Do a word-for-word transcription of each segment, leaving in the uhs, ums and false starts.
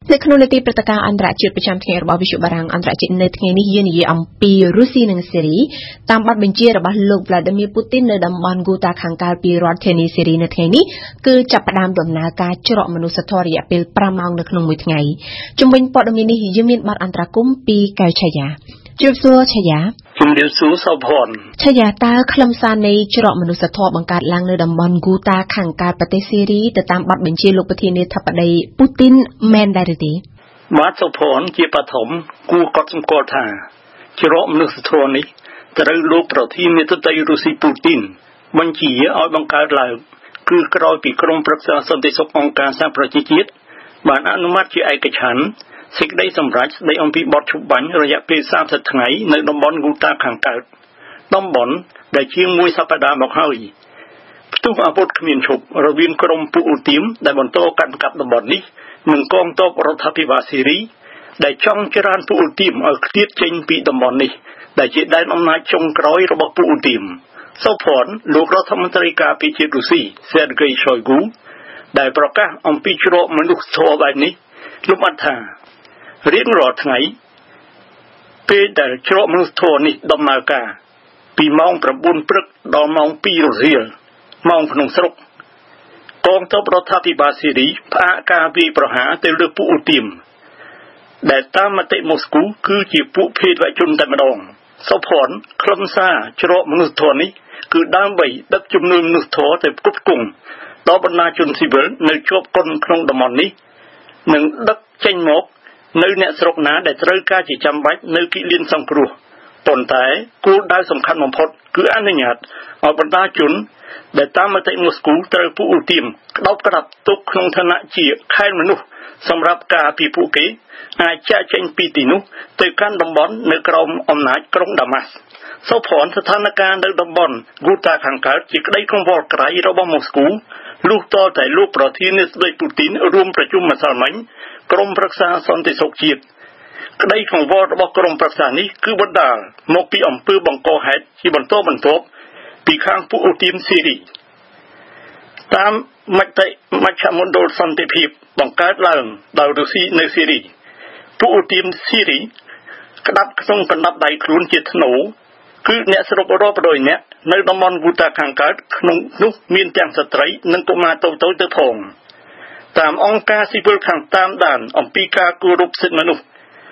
ในขณะที่ประกาศอันตรายประจำថ្ងៃរបស់វិទ្យុបារាំងអន្តរជាតិនៅថ្ងៃនេះយើងនិយាយអំពីរុស្ស៊ីនិងសេរីតាមបទបញ្ជារបស់លោក Vladimir Putin នៅតំបន់ Ghouta ខាងកើតពីរដ្ឋធានីសេរីនៅថ្ងៃនេះគឺចាប់ផ្ដើមដំណើរការច្រកមនុស្សធម៌រយៈពេល5ម៉ោងនៅក្នុងមួយថ្ងៃជំវិញព័ត៌មាននេះយើងមានបទអន្តរាគមន៍ពីកៅឆាយាជម្រាបសួរឆាយាជំរាបសួរសោភ័ណ្ឌឆាយាតើខ្លឹមសារនៃច្រកមនុស្សធម៌បង្កើតឡើងនៅតំបន់ Ghouta ខាងកើតប្រទេសសេរីទៅតាមបទបញ្ជាលោកប្រធានាធិបតី Putin មែនដែរទេបាទសុភ័ណ្ឌជាបឋមគួរកត់សម្គាល់ថាច្រកមនុស្សធម៌នេះត្រូវលោកប្រធានាធិបតីរុស្ស៊ីពូទីនបញ្ជាឲ្យបង្កើតឡើងគឺក្រោយពីក្រុមប្រឹក្សាសន្តិសុខអង្គការសហប្រជាជាតិបានអនុម័តជាឯកច្ឆន្ទសេចក្តីសម្រេចស្តីអំពីបទឈប់បាញ់រយៈពេលសាមសិបថ្ងៃនៅតំបន់ Ghouta ខាងកើតតំបន់ដែលជាងមួយសប្តាហ៍មកហើយផ្ទុះអាវុធគ្មានឈប់រវាងក្រុមពួកឧទាមដែលបន្តកាត់កាប់តំបន់នេះនិងកងទ័ពរដ្ឋាភិបាលសេរីដែលចង់ច្រានពួកឧទាមឲ្យឃ្លាតចេញពីតំបន់នេះដែលជាដែនអំណាចចុងក្រោយរបស់ពួកឧទាមសោភ័ណ្ឌលោករដ្ឋមន្ត្រីការពារជាតិរុស្ស៊ី Sergei Shoigu ដែលប្រកាសអំពីច្រកមនុស្សធម៌បែបនេះលំអិតថារៀងរាល់ថ្ងៃពេលដែលច្រកមនុស្សធម៌នេះដំណើរការពីម៉ោង9ព្រឹកដល់ម៉ោង2រសៀលម៉ោងក្នុងស្រុកកងទ័ពរដ្ឋាភិបាលសេរីផ្អាកការវាយប្រហារទៅលើពួកឧទាមដែលតាមមតិម៉ូស្គូគឺជាពួកភេទវជនតែម្ដងសុភ័ណ្ឌខ្លឹមសារច្រកមនុស្សធម៌នេះគឺដើម្បីដឹកជំនួយមនុស្សធម៌ទៅគ្រប់គង់ដល់បណ្ដាជនស៊ីវិលនៅជាប់ពន្ធក្នុងតំបន់នេះនិងដឹកចេញមកនៅអ្នកស្រុកណាដែលត្រូវការជាចាំបាច់នៅគិលានសង្គ្រោះប៉ុន្តែគោលដៅសំខាន់បំផុតគឺអនុញ្ញាតឲ្យបណ្ដាជនដែលតាមមតិម៉ូស្គូត្រូវពួកឧទាមក្តោបក្តាប់ទុកក្នុងឋានៈជាខែលមនុស្សសម្រាប់ការពីពួកគេអាចចាកចេញពីទីនោះទៅកាន់តំបន់នៅក្រោមអំណាចក្រុងដាម៉ាស់សោភ័ណ្ឌស្ថានភាពនៅតំបន់ Ghouta ខាងកើតជាក្តីកង្វល់ក្រៃរបស់ម៉ូស្គូលុះតតែលោកប្រធានាធិបតីពូទីនរួមប្រជុំម្សិលមិញក្រុមប្រឹក្សាសន្តិសុខជាតិក្តីកង្វល់របស់ក្រុមប្រឹក្សានេះគឺបណ្ដាលមកពីអំពើបង្កហេតុជាបន្តបន្ទាប់ពីខាងពួកឧទាមសេរីតាមមតិមជ្ឈមណ្ឌលសន្តិភាពបង្កើតឡើងដោយរុស្ស៊ីនៅសេរីពួកឧទាមសេរីក្តាប់ក្នុងកណ្ដាប់ដៃខ្លួនជាធ្នូគឺអ្នកស្រុករាប់រយនាក់នៅតំបន់ Ghouta ខាងកើតក្នុងនោះមានទាំងស្ត្រីនិងកុមារតូចៗទៅផងតាមអង្គការស៊ីវិលខាងតាមដានអំពីការគោរពសិទ្ធិមនុស្ស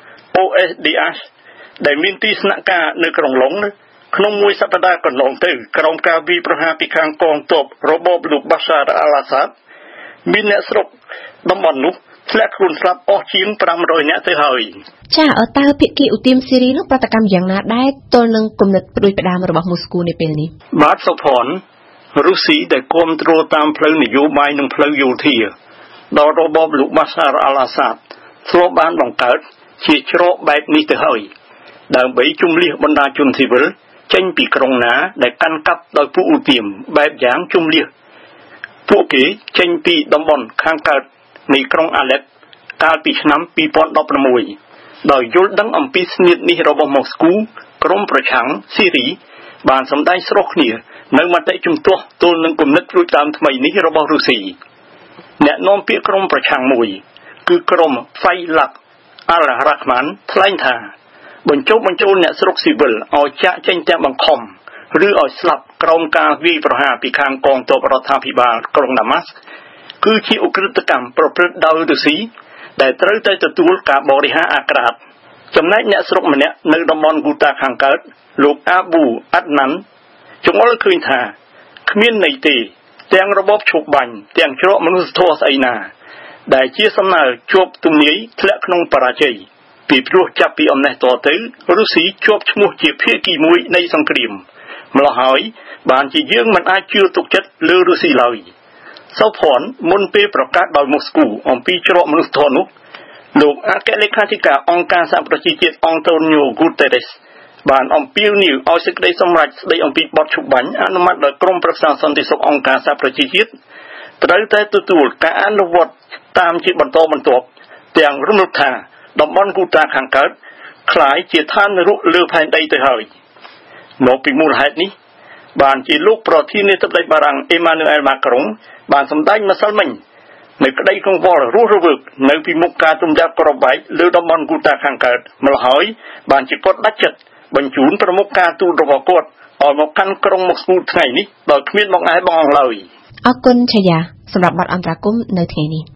O S D H ដែលមានទីស្នាក់ការនៅក្រុងឡុងក្នុងមួយសប្តាហ៍កន្លងទៅក្រោមការវាយប្រហារពីខាងកងទ័ពរបបលោក Bashar al-Assad មានអ្នកស្រុកតំបន់នោះធ្លាក់ខ្លួនស្លាប់អស់ជាង5រយនាក់ទៅហើយចាអើតើភាគីឧទាមសេរីនោះប្រតិកម្មយ៉ាងណាដែរទល់នឹងគំនិតផ្ដួចផ្ដើមរបស់ម៉ូស្គូនៅពេលនេះបាទសុភ័ណ្ឌរុស្ស៊ីដែលគាំទ្រតាមផ្លូវនយោបាយនិងផ្លូវយោធាដល់របបលោក Bashar al-Assad ធ្លាប់បានបង្កើតជាច្រកបែបនេះទៅហើយដើម្បីជំលះបណ្ដាជនស៊ីវិលចេញពីក្រុងណាដែលកាន់កាប់ដោយពួកឧទាមបែបយ៉ាងជំលះពួកគេចេញពីតំបន់ខាងកើតនៃក្រុងអាឡេបកាលពីឆ្នាំពីរពាន់ដប់ប្រាំមួយដោយយល់ដឹងអំពីស្នៀតនេះរបស់ម៉ូស្គូក្រុមប្រឆាំងសេរីបានសម្ដែងស្រោះគ្នានៅមតិជំទាស់ទល់នឹងគំនិតរួចតាមថ្មីនេះរបស់រុស្ស៊ីអ្នកនាំពាក្យក្រុមប្រឆាំងមួយគឺក្រុម Faylaq al-Rahman ថ្លែងថាបញ្ចុះបញ្ចូលអ្នកស្រុកស៊ីវិលឲ្យចាក់ចេញទាំងបង្ខំឬឲ្យស្លាប់ក្រោមការវាយប្រហារពីខាងកងទ័ពរដ្ឋាភិបាលក្រុងដាម៉ាស់គឺជាឧក្រិដ្ឋកម្មប្រព្រឹត្តដោយរុស្ស៊ីដែលត្រូវតែទទួលការបរិហារអាក្រាតចំណែកអ្នកស្រុកម្នាក់នៅតំបន់ Ghouta ខាងកើតលោក Abu Adnan ចងល់ឃើញថាគ្មានន័យទេទាំងរបបឈប់បាញ់ទាំងច្រកមនុស្សធម៌ស្អីណាដែលជាសំណើជាប់ទំនាយធ្លាក់ក្នុងបរាជ័យពីព្រោះចាប់ពីអំណេះតទៅរុស្ស៊ីជាប់ឈ្មោះជាភាគីមួយនៃសង្គ្រាមម្ល៉េះហើយបានជាយើងមិនអាចជឿទុកចិត្តលើរុស្ស៊ីឡើយសោភ័ណ្ឌមុនពេលប្រកាសដោយម៉ូស្គូអំពីច្រកមនុស្សធម៌នោះលោកអគ្គលេខាធិការអង្គការសហប្រជាជាតិអង់តូញ៉ូ Guterres បានអំពាវនាវឲ្យសេចក្តីសម្រេចស្តីអំពីបទឈប់បាញ់អនុម័តដោយក្រុមប្រឹក្សាសន្តិសុខអង្គការសហប្រជាជាតិត្រូវតែទទួលការអនុវត្តតាមជាបន្តបន្ទាប់ទាំងរំលឹកថាតំបន់ Ghouta ខាងកើតคล้ายជាឋាននរកលើផែនដីទៅហើយមកពីមូលហេតុនេះបានជាលោកប្រធានាធិបតីបារាំង Emmanuel Macron បានសម្ដែងម្សិលមិញនៅក្តីកង្វល់រស់រវើកនៅពីមុខការទម្លាក់ប្របែកលើតំបន់គូតាខាងកើតម្ល៉េះហើយបានជាគាត់ដាច់ចិត្តបញ្ជូនប្រមុខការទូតរបស់គាត់ឲ្យមកកាន់ក្រុងមកស្គូថ្ងៃនេះដោយគ្មានបងឯងបងឡើយអរគុណឆាយាសម្រាប់បទអន្តរាគមន៍នៅថ្ងៃនេះ